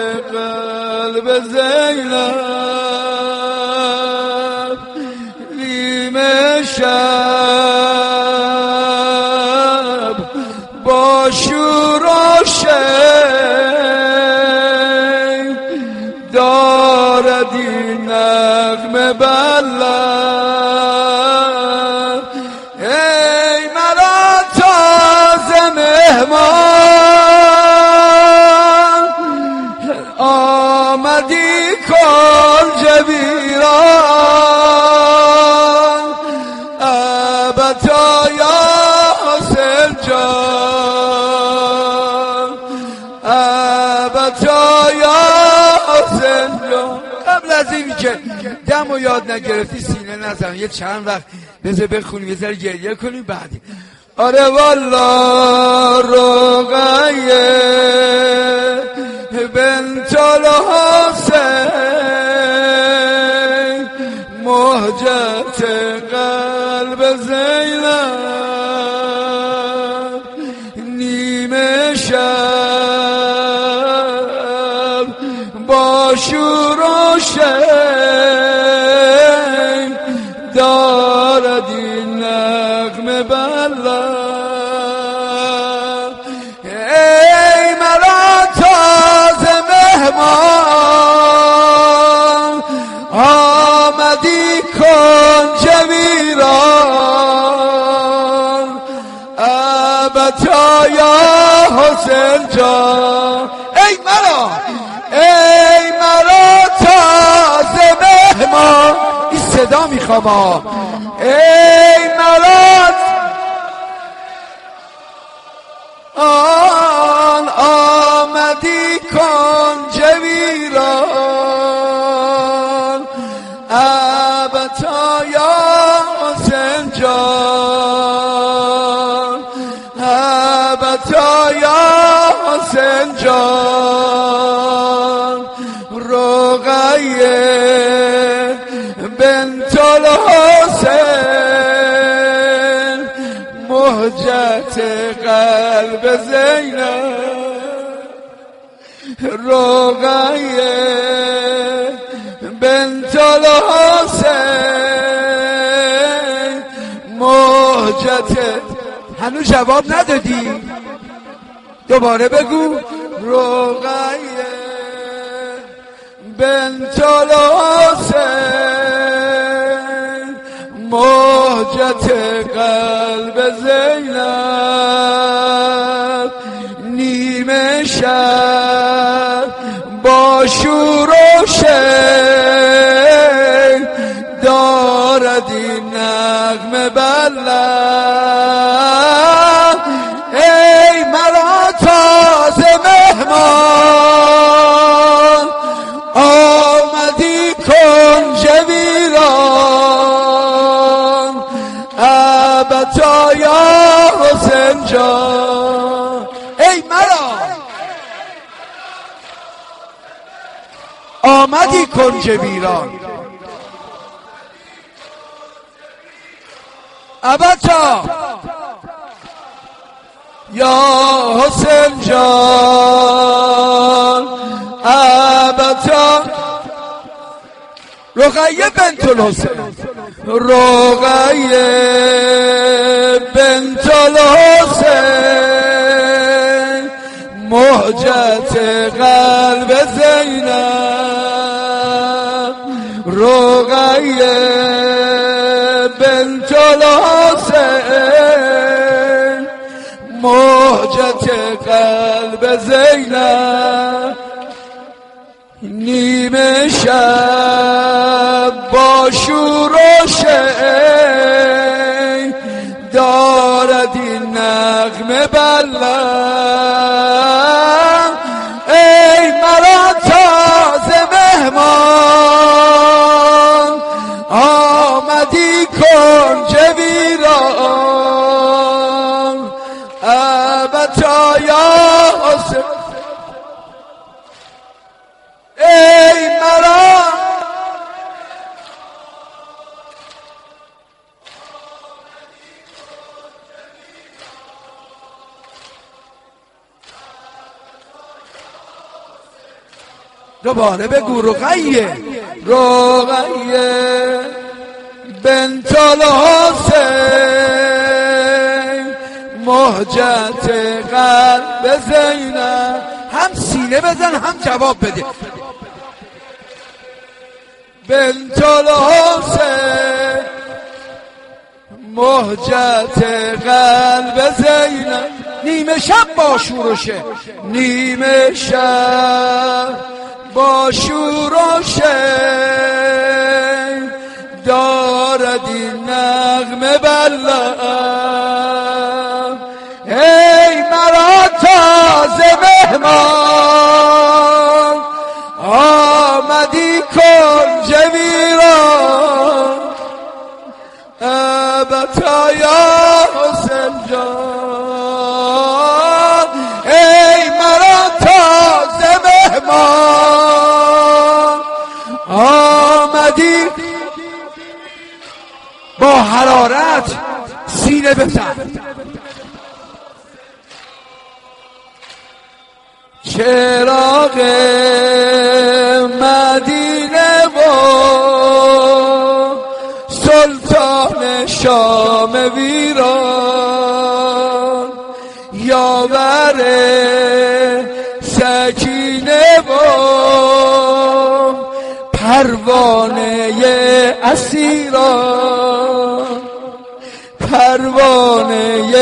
قلب زینب نیمه شب با شور و شیق دارد این نغمه بلند ای مرا تازه مهمان آمدی کنج ویران ابتا یا حسین جان ابتا یا حسین جان. قبل از این که دم و یاد نگرفتی سینه نزن یه چند وقت بذار بخونیم یه ذره گریه کنیم بعدی. آره والا رقیه بنت الحسین مهجت قلب زینب نیمه شب با شور و شیق دارد این نغمه بلند ای مرا تازه مهمان آمدی کنج ویران ابتا یا حسین جان ای مرا تازه مهمان این صدا میخوام ای مرا آمدی کنج ویران ابتا یا حسین جان ابتا یا حسین جان رقیه بنت الحسین مهجت قلب زینب رقیه بنت الحسین مهجت هنوز جواب ندادی دوباره بگو رقیه بنت الحسین مهجت قلب زینب نیمه شب با شور و شیق دارد این نغمه بلند ای مرا تازه مهمان آمدی کنج ویران ابتا یا حسین جان ای مرا آمدی کنج ویران ابتا یا حسین جان ابتا رقیه بنت الحسین رقیه بنت الحسین مهجت قلب زینب رقیه بنت الحسین مهجت قلب زینب نیمه شب با شور و شیق دارد این نغمه بلند ای مرا تازه مهمان آمدی کنج ویران ابتا یا حسین ای مرا دوباره بگو رقیه بنت الحسین مهجت قلب زینب. هم سینه بزن هم جواب بده. بنت الحسین مهجت قلب زینب. نیمه شب با شورشه، نیمه شب با شورشه دارد این نغمه بلند. ای مرا تازه مهمان آمدی کنج ویران. ابتا یا حسین جان، ای مرا تازه مهمان آمدی. با حرارت سینه بزن. چراغ مدینه و سلطان شام ویران، یاور سکینه و پروانه اسیران، پروانه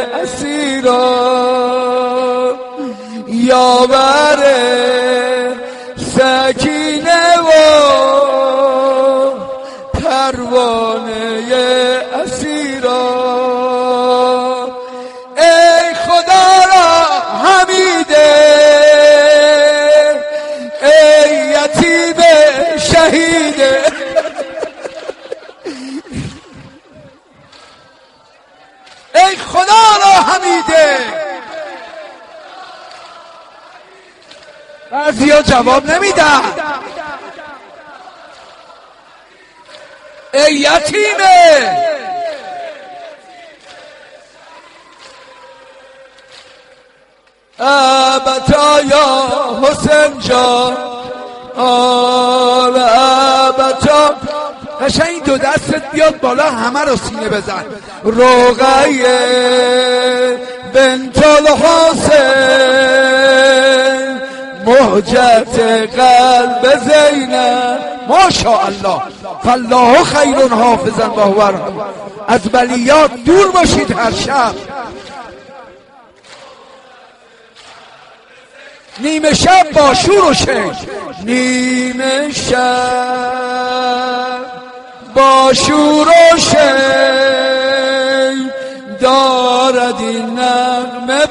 اسیران، یاور سکینه و پروانه اسیران. ای خدا را حمیده، ای یتیم شهیده. ای خدا را حمیده. بعضیا جواب نمیدن. ای یتیمه. ابتا یا حسین جان، ابتا. قشنگ این دو دستت بیاد بالا، همه رو سینه بزن. رقیه بنت الحسین مهجت قلب زینب. ماشاءالله، فالله خیر حافظا و هو ارحم. از بلیات دور باشید هر شب. نیمه شب با شور و شیش، نیمه شب با شور و شیش دارد این نغمه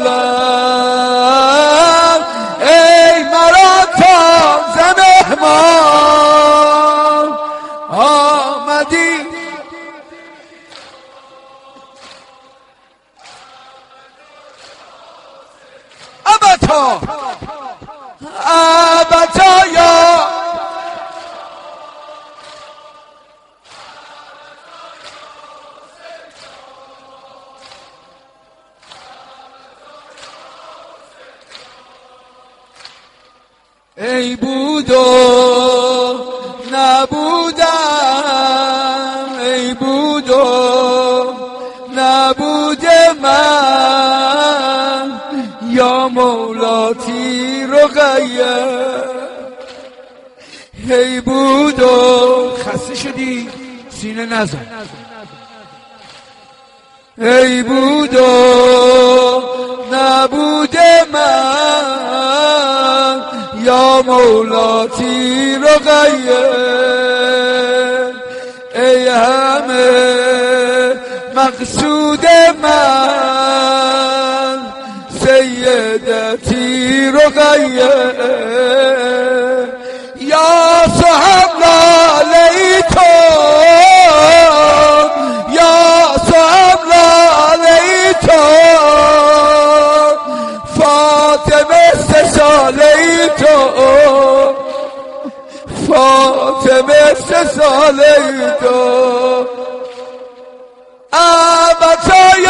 بلند. ای مرا تازه مهمان آمدی. ابتا ابتا یا ای بود و نبودم، ای بود و نبود من یا مولاتی رقیه. ای بود و خسته شدی سینه نزن. ای بود و نبود من یا مولاتی رقیه. ای همه مقصود من سیدتی رقیه. یا صحب لالیتم، یا صحب لالیتم، فاطمه 3 ساله تو، فاطمه 3 ساله تو. ابتا